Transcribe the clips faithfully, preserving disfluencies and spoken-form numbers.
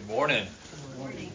Good morning. Good morning.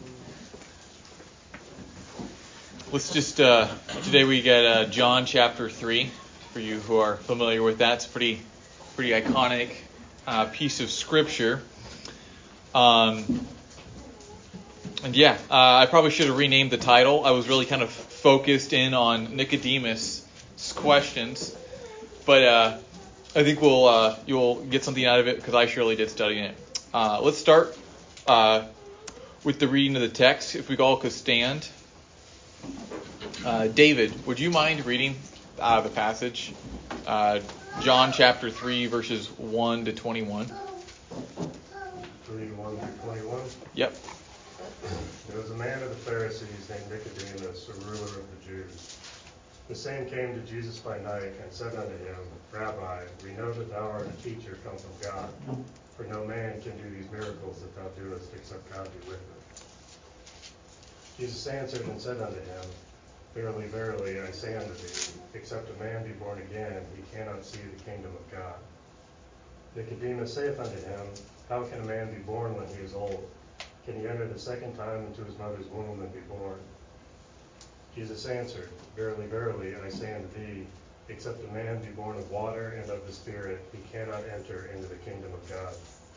Let's just, uh, today we get uh, John chapter three, for you who are familiar with that. It's a pretty, pretty iconic uh, piece of scripture. Um, and yeah, uh, I probably should have renamed the title. I was really kind of focused in on Nicodemus' questions, but uh, I think we'll uh, you'll get something out of it because I surely did study it. Uh, let's start uh, with the reading of the text. If we all could stand. Uh, David, would you mind reading out of the passage? Uh, John chapter three, verses one to twenty-one. three, one through twenty-one? Yep. There was a man of the Pharisees named Nicodemus, a ruler of the Jews. The same came to Jesus by night and said unto him, Rabbi, we know that thou art a teacher come from God, for no man can do these miracles that thou doest except God be with him. Jesus answered and said unto him, Verily, verily, I say unto thee, except a man be born again, he cannot see the kingdom of God. Nicodemus saith unto him, How can a man be born when he is old? Can he enter the second time into his mother's womb and be born? Jesus answered, Verily, verily, I say unto thee, except a man be born of water and of the Spirit, he cannot enter into the kingdom of God.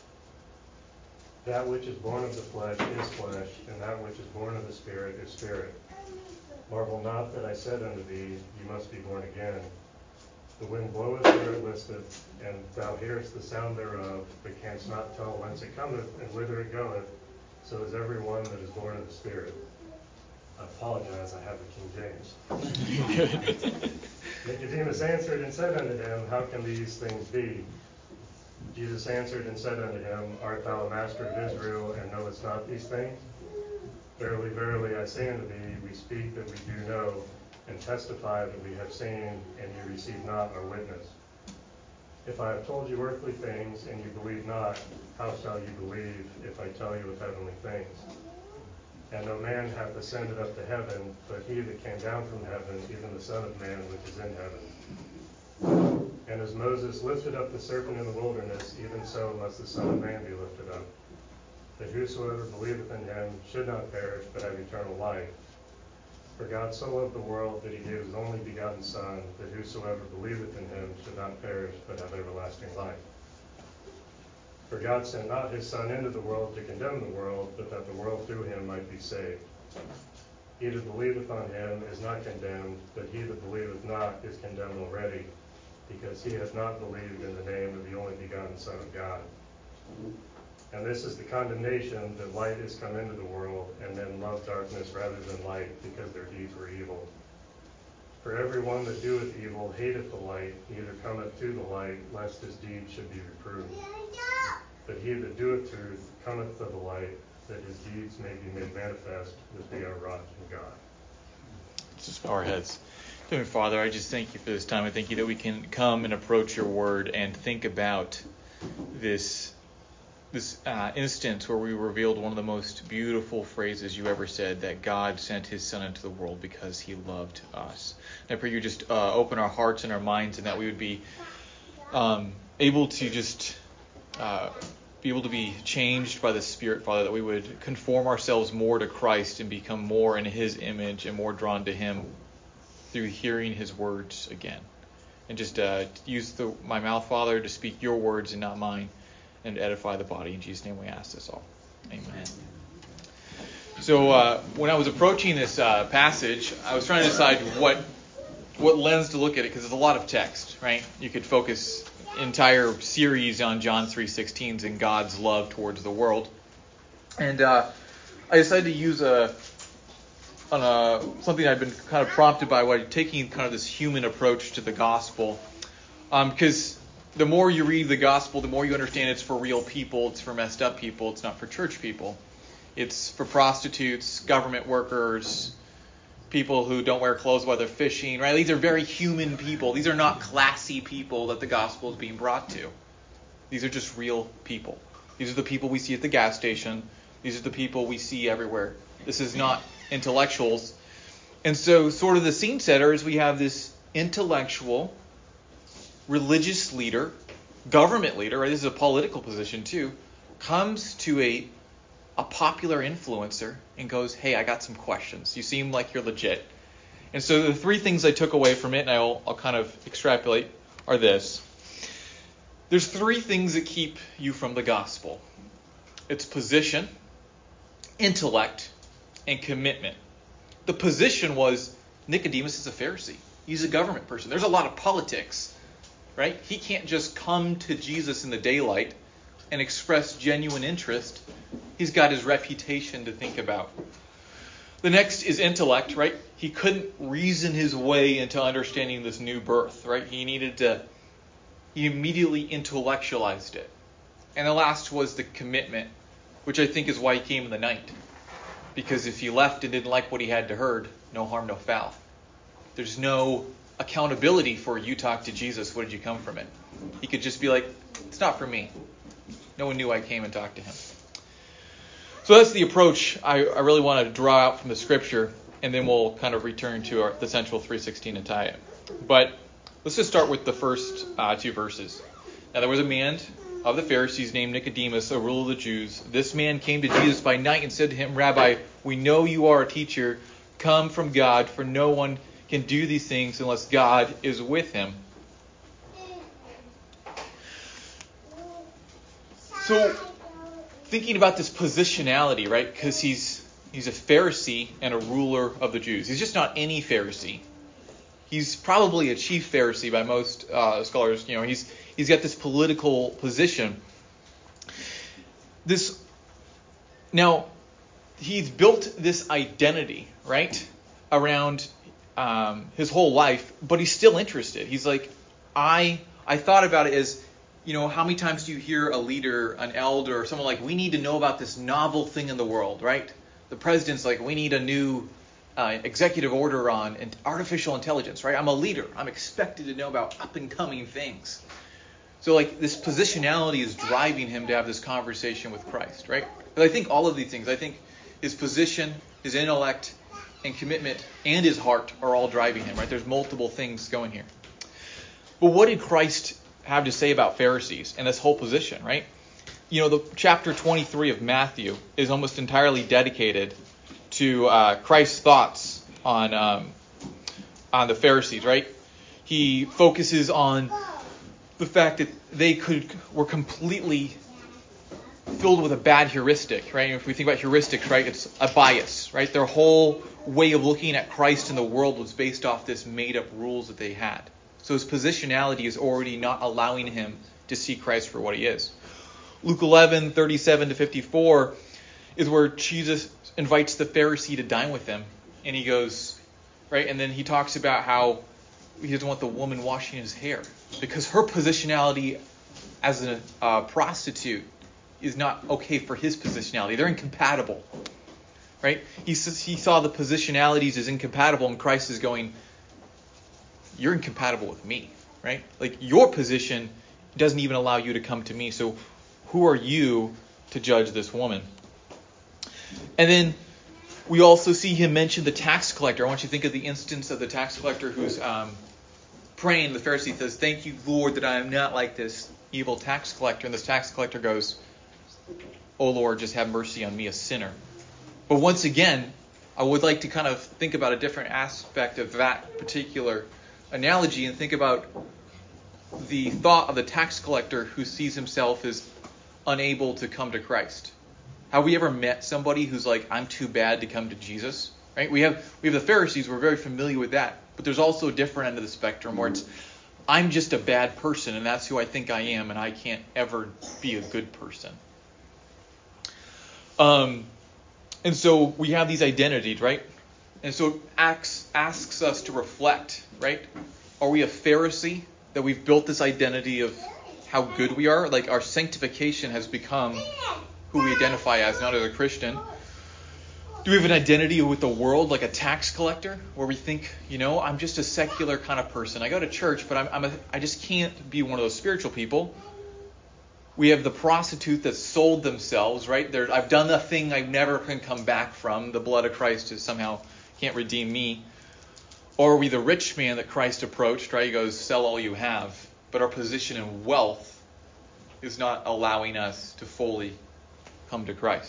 That which is born of the flesh is flesh, and that which is born of the Spirit is spirit. Marvel not that I said unto thee, Ye must be born again. The wind bloweth where it listeth, and thou hearest the sound thereof, but canst not tell whence it cometh and whither it goeth. So is every one that is born of the Spirit. I apologize, I have the King James. Nicodemus answered and said unto him, How can these things be? Jesus answered and said unto him, Art thou a master of Israel, and knowest not these things? Verily, verily, I say unto thee, we speak that we do know, and testify that we have seen, and ye receive not our witness. If I have told you earthly things, and you believe not, how shall you believe if I tell you of heavenly things? And no man hath ascended up to heaven, but he that came down from heaven, even the Son of Man which is in heaven. And as Moses lifted up the serpent in the wilderness, even so must the Son of Man be lifted up, that whosoever believeth in him should not perish, but have eternal life. For God so loved the world that he gave his only begotten Son, that whosoever believeth in him should not perish, but have everlasting life. For God sent not his Son into the world to condemn the world, but that the world through him might be saved. He that believeth on him is not condemned, but he that believeth not is condemned already, because he hath not believed in the name of the only begotten Son of God. And this is the condemnation, that light is come into the world, and men love darkness rather than light, because their deeds were evil. For every one that doeth evil hateth the light, neither cometh to the light, lest his deeds should be reproved. But he that doeth truth cometh to the light, that his deeds may be made manifest, that they are wrought in God. Let's just bow our heads. Heavenly Father, I just thank you for this time. I thank you that we can come and approach your word and think about this this uh, instance where we revealed one of the most beautiful phrases you ever said, that God sent his Son into the world because he loved us. And I pray you just uh, open our hearts and our minds, and that we would be um, able to just uh, be able to be changed by the Spirit, Father, that we would conform ourselves more to Christ and become more in his image and more drawn to him through hearing his words again. And just uh, use the, my mouth, Father, to speak your words and not mine, and edify the body. In Jesus' name we ask this all. Amen. So uh, when I was approaching this uh, passage, I was trying to decide what what lens to look at it, because there's a lot of text, right? You could focus entire series on John three sixteen and God's love towards the world. And uh, I decided to use a, on a something I'd been kind of prompted by, while taking kind of this human approach to the gospel, um, because the more you read the gospel, the more you understand it's for real people, it's for messed up people, it's not for church people. It's for prostitutes, government workers, people who don't wear clothes while they're fishing, right? These are very human people. These are not classy people that the gospel is being brought to. These are just real people. These are the people we see at the gas station. These are the people we see everywhere. This is not intellectuals. And so sort of the scene setter is we have this intellectual, religious leader, government leader, right? This is a political position too, comes to a a popular influencer and goes, hey, I got some questions. You seem like you're legit. And so the three things I took away from it, and I'll, I'll kind of extrapolate, are this. There's three things that keep you from the gospel. It's position, intellect, and commitment. The position was Nicodemus is a Pharisee. He's a government person. There's a lot of politics, right? He can't just come to Jesus in the daylight and express genuine interest. He's got his reputation to think about. The next is intellect, right? He couldn't reason his way into understanding this new birth, right? He needed to, he immediately intellectualized it. And the last was the commitment, which I think is why he came in the night. Because if he left and didn't like what he had to heard, no harm, no foul. There's no accountability for you talk to Jesus. What did you come from it? He could just be like, it's not for me. No one knew I came and talked to him. So that's the approach I, I really want to draw out from the scripture, and then we'll kind of return to our, the central three sixteen and tie it. But let's just start with the first uh, two verses. Now there was a man of the Pharisees named Nicodemus, a ruler of the Jews. This man came to Jesus by night and said to him, Rabbi, we know you are a teacher, come from God, for no one can do these things unless God is with him. So, thinking about this positionality, right? Because he's he's a Pharisee and a ruler of the Jews. He's just not any Pharisee. He's probably a chief Pharisee by most uh, scholars. You know, he's he's got this political position. This now he's built this identity, right, around um, his whole life, but he's still interested. He's like, I I thought about it as, you know, how many times do you hear a leader, an elder, or someone like, we need to know about this novel thing in the world, right? The president's like, we need a new uh, executive order on artificial intelligence, right? I'm a leader. I'm expected to know about up-and-coming things. So, like, this positionality is driving him to have this conversation with Christ, right? But I think all of these things, I think his position, his intellect, and commitment, and his heart are all driving him, right? There's multiple things going here. But what did Christ have to say about Pharisees and this whole position, right? You know, the chapter twenty-three of Matthew is almost entirely dedicated to uh, Christ's thoughts on um, on the Pharisees, right? He focuses on the fact that they could were completely filled with a bad heuristic, right? And if we think about heuristics, right, it's a bias, right? Their whole way of looking at Christ in the world was based off this made-up rules that they had. So his positionality is already not allowing him to see Christ for what he is. Luke eleven, thirty-seven to fifty-four is where Jesus invites the Pharisee to dine with him. And he goes, right, and then he talks about how he doesn't want the woman washing his hair because her positionality as a uh, prostitute is not okay for his positionality. They're incompatible, right? He says he saw the positionalities as incompatible, and Christ is going, you're incompatible with me, right? Like, your position doesn't even allow you to come to me. So who are you to judge this woman? And then we also see him mention the tax collector. I want you to think of the instance of the tax collector who's um, praying. The Pharisee says, thank you, Lord, that I am not like this evil tax collector. And this tax collector goes, oh, Lord, just have mercy on me, a sinner. But once again, I would like to kind of think about a different aspect of that particular analogy and think about the thought of the tax collector who sees himself as unable to come to Christ. Have we ever met somebody who's like, I'm too bad to come to Jesus? Right? We have we have the Pharisees. We're very familiar with that. But there's also a different end of the spectrum where it's, I'm just a bad person, and that's who I think I am, and I can't ever be a good person. Um, and so we have these identities, right? And so it asks, asks us to reflect, right? Are we a Pharisee, that we've built this identity of how good we are? Like, our sanctification has become who we identify as, not as a Christian. Do we have an identity with the world, like a tax collector, where we think, you know, I'm just a secular kind of person. I go to church, but I'm, I'm a, I just can't be one of those spiritual people. We have the prostitute that sold themselves, right? They're, I've done the thing I never can come back from. The blood of Christ is somehow can't redeem me. Or are we the rich man that Christ approached, right? He goes, sell all you have. But our position in wealth is not allowing us to fully come to Christ.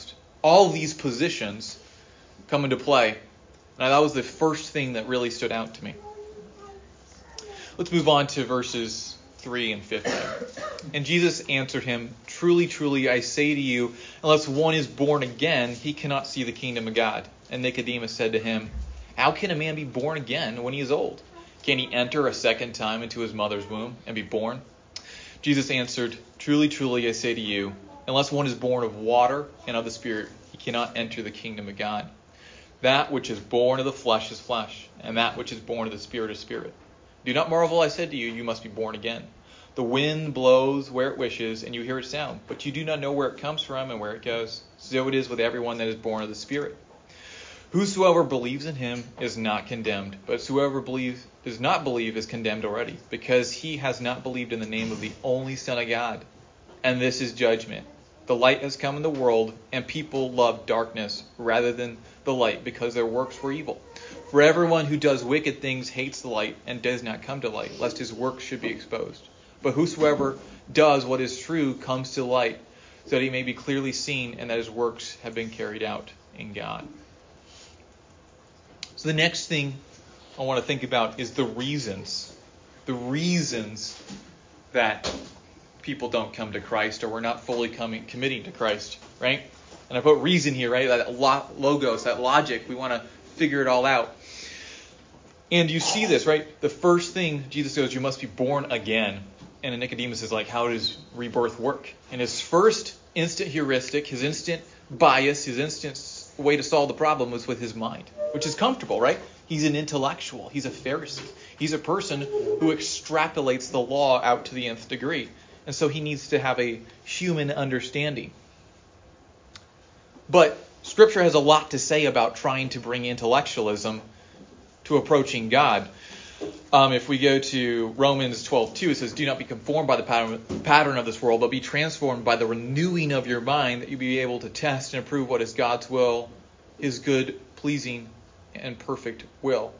All these positions come into play. Now, that was the first thing that really stood out to me. Let's move on to verses three and fifteen. And Jesus answered him, "Truly, truly, I say to you, unless one is born again, he cannot see the kingdom of God." And Nicodemus said to him, "How can a man be born again when he is old? Can he enter a second time into his mother's womb and be born?" Jesus answered, "Truly, truly, I say to you, unless one is born of water and of the Spirit, he cannot enter the kingdom of God. That which is born of the flesh is flesh, and that which is born of the Spirit is spirit. Do not marvel, I said to you, you must be born again. The wind blows where it wishes, and you hear its sound, but you do not know where it comes from and where it goes. So it is with everyone that is born of the Spirit. Whosoever believes in him is not condemned, but whosoever believes does not believe is condemned already, because he has not believed in the name of the only Son of God. And this is judgment. The light has come in the world, and people love darkness rather than the light, because their works were evil. For everyone who does wicked things hates the light and does not come to light, lest his works should be exposed. But whosoever does what is true comes to light, so that he may be clearly seen and that his works have been carried out in God." So the next thing I want to think about is the reasons. The reasons that people don't come to Christ, or we're not fully coming, committing to Christ, right? And I put reason here, right? That logos, that logic, we want to figure it all out. And you see this, right? The first thing Jesus goes, you must be born again. And Nicodemus is like, how does rebirth work? And his first instant heuristic, his instant bias, his instant way to solve the problem was with his mind, which is comfortable, right? He's an intellectual. He's a Pharisee. He's a person who extrapolates the law out to the nth degree. And so he needs to have a human understanding. But Scripture has a lot to say about trying to bring intellectualism to approaching God. Um, if we go to Romans twelve two, it says, "Do not be conformed by the pattern, pattern of this world, but be transformed by the renewing of your mind, that you be able to test and approve what is God's will, his good, pleasing, and perfect will."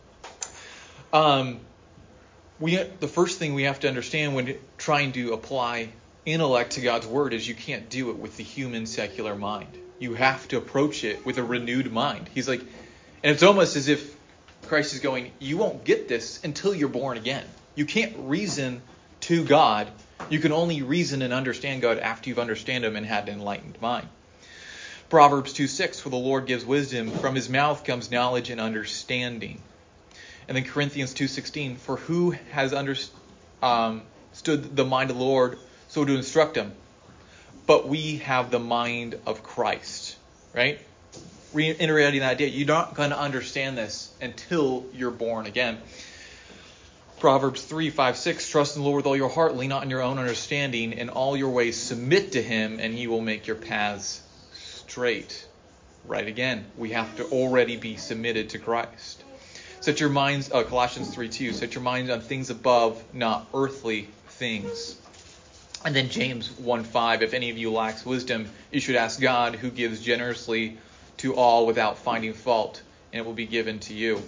Um, we the first thing we have to understand when trying to apply intellect to God's word is you can't do it with the human secular mind. You have to approach it with a renewed mind. He's like, and it's almost as if Christ is going, you won't get this until you're born again. You can't reason to God. You can only reason and understand God after you've understood him and had an enlightened mind. Proverbs two six, "For the Lord gives wisdom, from his mouth comes knowledge and understanding." And then Corinthians two sixteen, "For who has understood um, the mind of the Lord so to instruct him? But we have the mind of Christ." Right? Reiterating that idea, you're not going to understand this until you're born again. Proverbs three five six, "Trust in the Lord with all your heart, lean not on your own understanding, in all your ways submit to him, and he will make your paths straight." Right again, we have to already be submitted to Christ. Set your minds, uh, Colossians three two, "Set your minds on things above, not earthly things." And then James one five, "If any of you lacks wisdom, you should ask God, who gives generously to all without finding fault, and it will be given to you."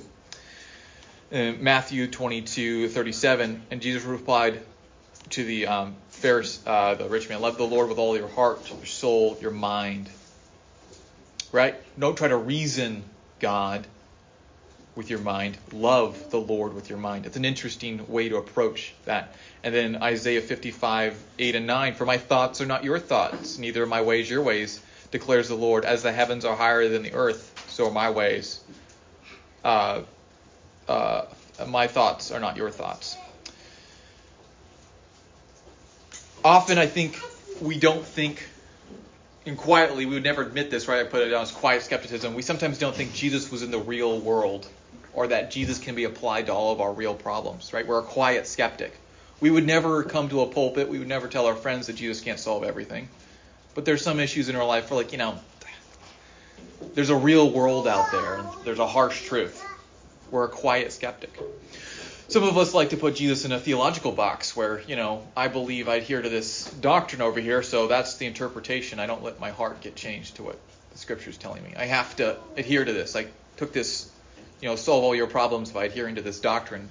In Matthew twenty-two thirty-seven, and Jesus replied to the um, Pharisee, uh, the rich man, "Love the Lord with all your heart, your soul, your mind." Right? Don't try to reason God with your mind. Love the Lord with your mind. It's an interesting way to approach that. And then Isaiah fifty-five eight and nine, "For my thoughts are not your thoughts, neither are my ways your ways, declares the Lord. As the heavens are higher than the earth, so are my ways. Uh, uh, my thoughts are not your thoughts." Often I think we don't think, and quietly, we would never admit this, right? I put it down as quiet skepticism. We sometimes don't think Jesus was in the real world, or that Jesus can be applied to all of our real problems, right? We're a quiet skeptic. We would never come to a pulpit. We would never tell our friends that Jesus can't solve everything. But there's some issues in our life where, like, you know, there's a real world out there, and there's a harsh truth. We're a quiet skeptic. Some of us like to put Jesus in a theological box where, you know, I believe I adhere to this doctrine over here, so that's the interpretation. I don't let my heart get changed to what the Scripture is telling me. I have to adhere to this. I took this, you know, solve all your problems by adhering to this doctrine.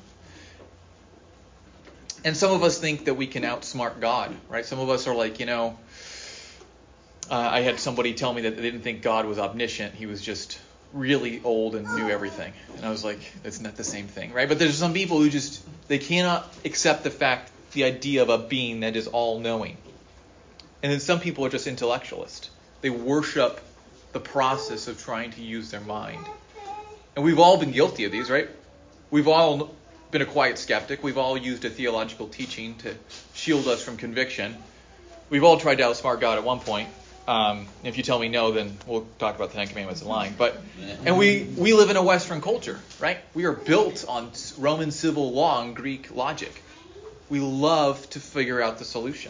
And some of us think that we can outsmart God, right? Some of us are like, you know, Uh, I had somebody tell me that they didn't think God was omniscient. He was just really old and knew everything. And I was like, that's not the same thing, right? But there's some people who just, they cannot accept the fact, the idea of a being that is all-knowing. And then some people are just intellectualists. They worship the process of trying to use their mind. And we've all been guilty of these, right? We've all been a quiet skeptic. We've all used a theological teaching to shield us from conviction. We've all tried to outsmart God at one point. Um, if you tell me no, then we'll talk about the Ten Commandments and lying. But and we, we live in a Western culture, right? We are built on Roman civil law and Greek logic. We love to figure out the solution.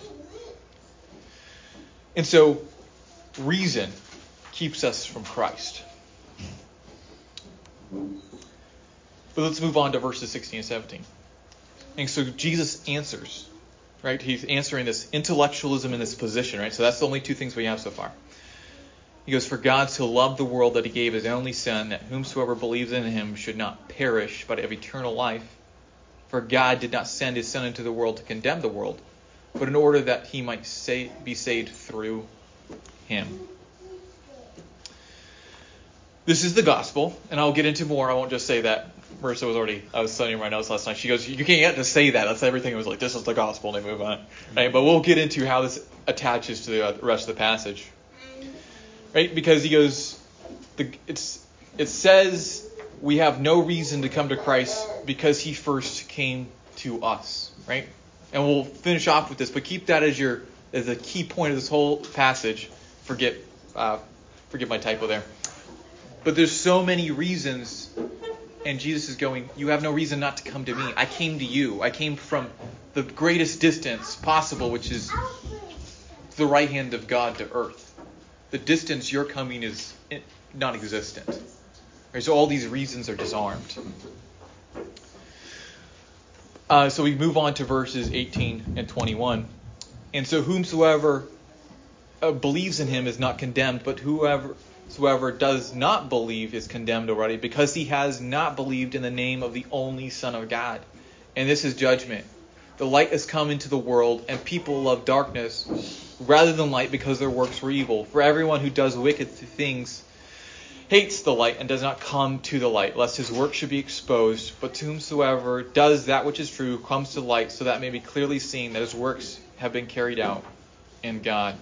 And so reason keeps us from Christ. But let's move on to verses sixteen and seventeen. And so Jesus answers, right? He's answering this intellectualism in this position, right? So that's the only two things we have so far. He goes, for God so loved the world that he gave his only Son, that whomsoever believes in him should not perish, but have eternal life. For God did not send his Son into the world to condemn the world, but in order that he might say, be saved through him. This is the gospel, and I'll get into more. I won't just say that. Marissa was already, I was studying my notes last night. She goes, you can't get to say that. That's everything. It was like, this is the gospel, and they move on. Right? But we'll get into how this attaches to the rest of the passage. Right? Because he goes, the, it's it says we have no reason to come to Christ because he first came to us. Right? And we'll finish off with this, but keep that as your as a key point of this whole passage. Forget, uh, forget my typo there. But there's so many reasons, and Jesus is going, you have no reason not to come to me. I came to you. I came from the greatest distance possible, which is the right hand of God to earth. The distance you're coming is non-existent. Right, so all these reasons are disarmed. Uh, so we move on to verses eighteen and twenty-one. And so whomsoever uh, believes in him is not condemned, but whoever... Whoever does not believe is condemned already, because he has not believed in the name of the only Son of God. And this is judgment. The light has come into the world, and people love darkness rather than light, because their works were evil. For everyone who does wicked things hates the light and does not come to the light, lest his work should be exposed. But to whomsoever does that which is true comes to light, so that it may be clearly seen that his works have been carried out in God.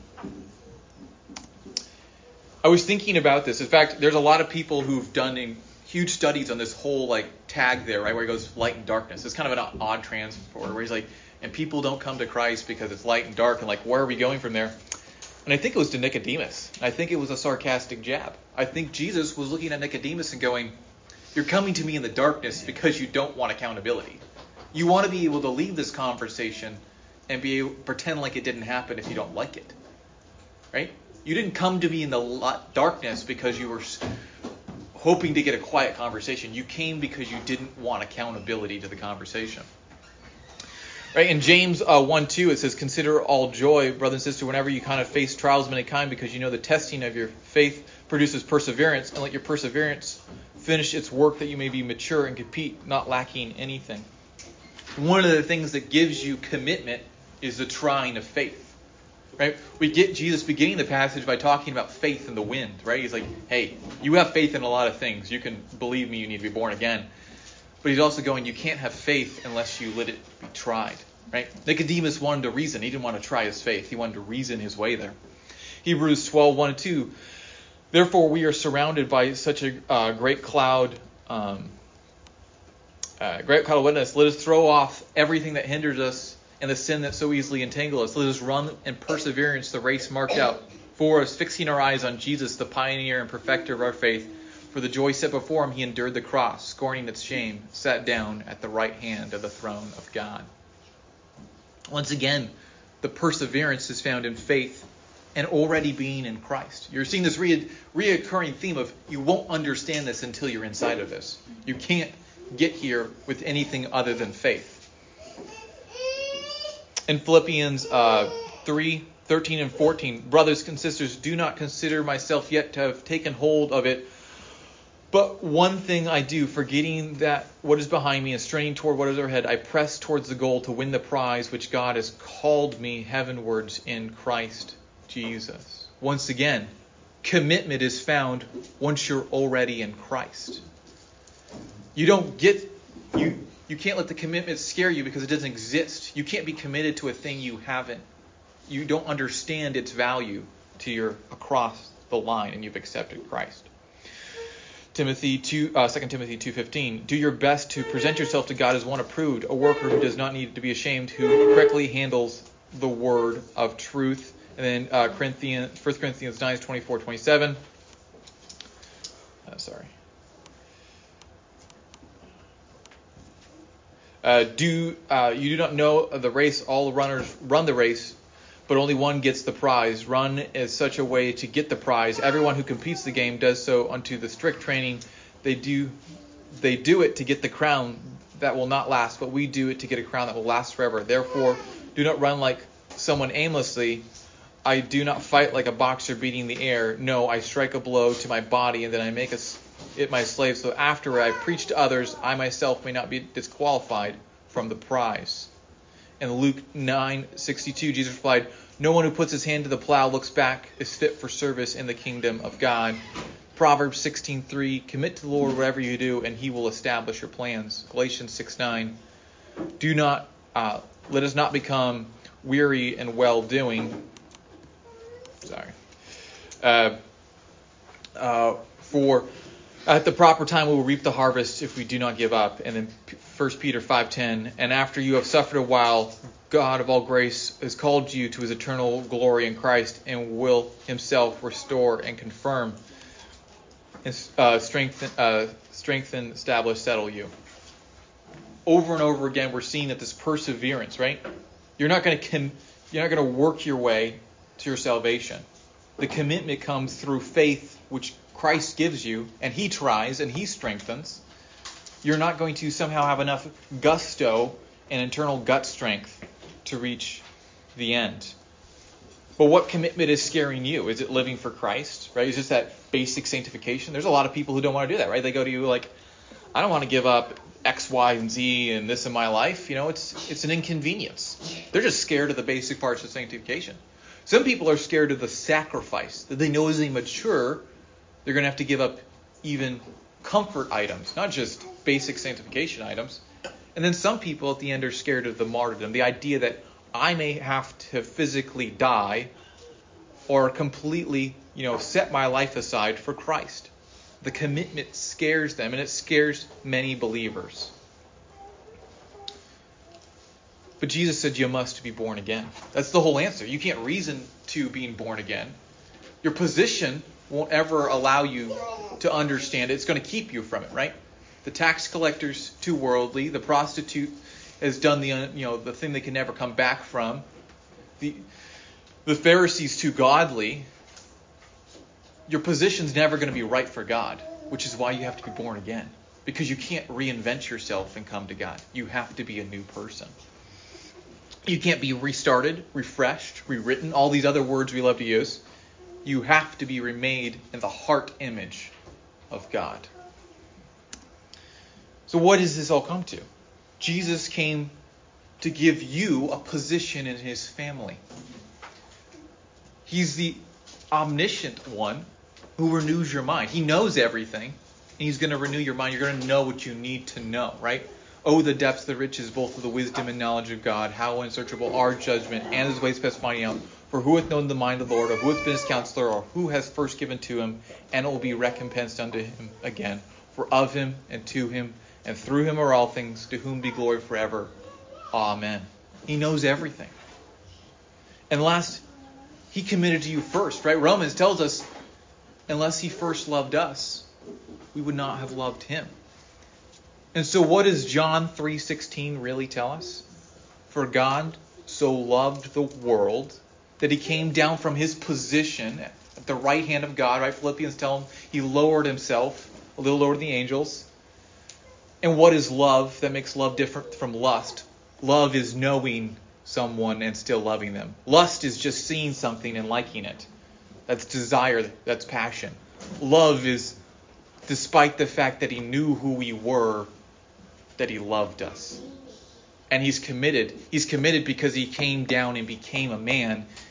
I was thinking about this. In fact, there's a lot of people who've done huge studies on this whole like tag there, right, where he goes light and darkness. It's kind of an odd transport where he's like, and people don't come to Christ because it's light and dark, and like, where are we going from there? And I think it was to Nicodemus. I think it was a sarcastic jab. I think Jesus was looking at Nicodemus and going, you're coming to me in the darkness because you don't want accountability. You want to be able to leave this conversation and be able, pretend like it didn't happen if you don't like it, right? You didn't come to me in the darkness because you were hoping to get a quiet conversation. You came because you didn't want accountability to the conversation. Right? In James uh, one two, it says, consider all joy, brother and sister, whenever you kind of face trials of any kind, because you know the testing of your faith produces perseverance, and let your perseverance finish its work, that you may be mature and complete, not lacking anything. One of the things that gives you commitment is the trying of faith. Right? We get Jesus beginning the passage by talking about faith in the wind, right? He's like, hey, you have faith in a lot of things. You can believe me, you need to be born again. But he's also going, you can't have faith unless you let it be tried, right? Nicodemus wanted to reason. He didn't want to try his faith. He wanted to reason his way there. Hebrews twelve, one and two. Therefore, we are surrounded by such a uh, great cloud, um, uh, great cloud of witness. Let us throw off everything that hinders us and the sin that so easily entangles us. Let us run in perseverance the race marked out for us, fixing our eyes on Jesus, the pioneer and perfecter of our faith. For the joy set before him, he endured the cross, scorning its shame, sat down at the right hand of the throne of God. Once again, the perseverance is found in faith and already being in Christ. You're seeing this re- reoccurring theme of you won't understand this until you're inside of this. You can't get here with anything other than faith. In Philippians uh, three, thirteen and fourteen, brothers and sisters, do not consider myself yet to have taken hold of it. But one thing I do, forgetting that what is behind me and straining toward what is overhead, I press towards the goal to win the prize which God has called me heavenwards in Christ Jesus. Once again, commitment is found once you're already in Christ. You don't get, you, you can't let the commitment scare you because it doesn't exist. You can't be committed to a thing you haven't. You don't understand its value till you're across the line and you've accepted Christ. Timothy two, uh, Second Timothy two fifteen. Do your best to present yourself to God as one approved, a worker who does not need to be ashamed, who correctly handles the word of truth. And then uh, Corinthians, First Corinthians nine, twenty-four, twenty-seven. Uh, sorry. Uh, do uh, you do not know the race? All runners run the race, but only one gets the prize. Run in such a way to get the prize. Everyone who competes the game does so unto the strict training. They do they do it to get the crown that will not last, but we do it to get a crown that will last forever. Therefore, do not run like someone aimlessly. I do not fight like a boxer beating the air. No, I strike a blow to my body, and then I make it my slave. So after I preach to others, I myself may not be disqualified from the prize. In Luke nine sixty-two, Jesus replied, no one who puts his hand to the plow looks back is fit for service in the kingdom of God. Proverbs sixteen three, commit to the Lord whatever you do, and he will establish your plans. Galatians six nine, do not, uh, let us not become weary in well-doing. Sorry. Uh, uh, for at the proper time we will reap the harvest if we do not give up. And then First Peter five ten, and after you have suffered a while, God of all grace has called you to his eternal glory in Christ and will himself restore and confirm, and, uh, strengthen, uh, strengthen, establish, settle you. Over and over again, we're seeing that this perseverance, right? You're not going to com- you're not going to work your way to your salvation. The commitment comes through faith, which Christ gives you, and he tries and he strengthens. You're not going to somehow have enough gusto and internal gut strength to reach the end. But what commitment is scaring you? Is it living for Christ, right? Is this that basic sanctification? There's a lot of people who don't want to do that, right? They go to you like, I don't want to give up X, Y, and Z and this in my life. You know, it's it's an inconvenience. They're just scared of the basic parts of sanctification. Some people are scared of the sacrifice, that they know as they mature, they're going to have to give up even comfort items, not just basic sanctification items. And then some people at the end are scared of the martyrdom, the idea that I may have to physically die or completely, you know, set my life aside for Christ. The commitment scares them, and it scares many believers. But Jesus said you must be born again. That's the whole answer. You can't reason to being born again. Your position won't ever allow you to understand it. It's going to keep you from it, right? The tax collector's too worldly. The prostitute has done the you know the thing they can never come back from. The the Pharisee's too godly. Your position's never going to be right for God, which is why you have to be born again. Because you can't reinvent yourself and come to God. You have to be a new person. You can't be restarted, refreshed, rewritten, all these other words we love to use. You have to be remade in the heart image of God. So what does this all come to? Jesus came to give you a position in his family. He's the omniscient one who renews your mind. He knows everything, and he's going to renew your mind. You're going to know what you need to know, right? Oh, the depths, the riches, both of the wisdom and knowledge of God, how unsearchable our judgment and his ways past finding out. For who hath known the mind of the Lord, or who hath been his counselor, or who hath first given to him, and it will be recompensed unto him again. For of him, and to him, and through him are all things, to whom be glory forever. Amen. He knows everything. And last, he committed to you first, right? Romans tells us, unless he first loved us, we would not have loved him. And so what does John three sixteen really tell us? For God so loved the world that he came down from his position at the right hand of God, right? Philippians tell him he lowered himself a little lower than the angels. And what is love that makes love different from lust? Love is knowing someone and still loving them. Lust is just seeing something and liking it. That's desire, that's passion. Love is, despite the fact that he knew who we were, that he loved us. And he's committed. He's committed because he came down and became a man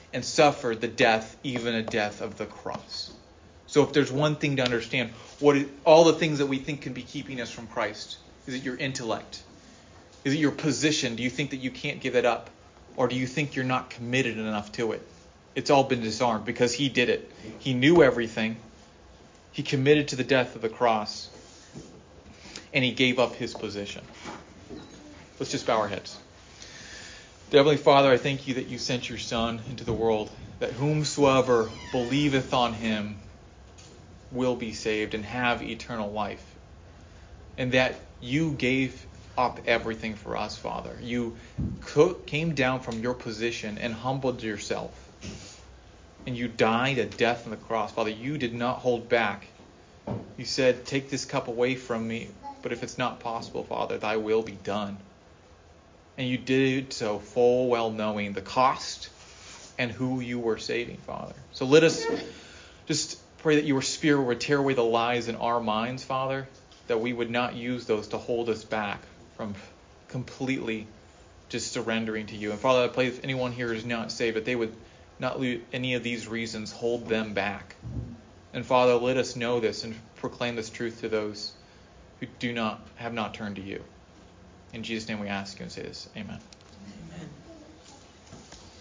and suffered the death, even a death of the cross. So if there's one thing to understand, what it, all the things that we think can be keeping us from Christ, is it your intellect? Is it your position? Do you think that you can't give it up? Or do you think you're not committed enough to it? It's all been disarmed because he did it. He knew everything. He committed to the death of the cross. And he gave up his position. Let's just bow our heads. Heavenly Father, I thank you that you sent your Son into the world, that whomsoever believeth on him will be saved and have eternal life. And that you gave up everything for us, Father. You came down from your position and humbled yourself. And you died a death on the cross. Father, you did not hold back. You said, take this cup away from me, but if it's not possible, Father, thy will be done. And you did so full well knowing the cost and who you were saving, Father. So let us just pray that your Spirit would tear away the lies in our minds, Father, that we would not use those to hold us back from completely just surrendering to you. And Father, I pray if anyone here is not saved, that they would not let any of these reasons hold them back. And Father, let us know this and proclaim this truth to those who do not have not turned to you. In Jesus' name we ask you and say this. Amen.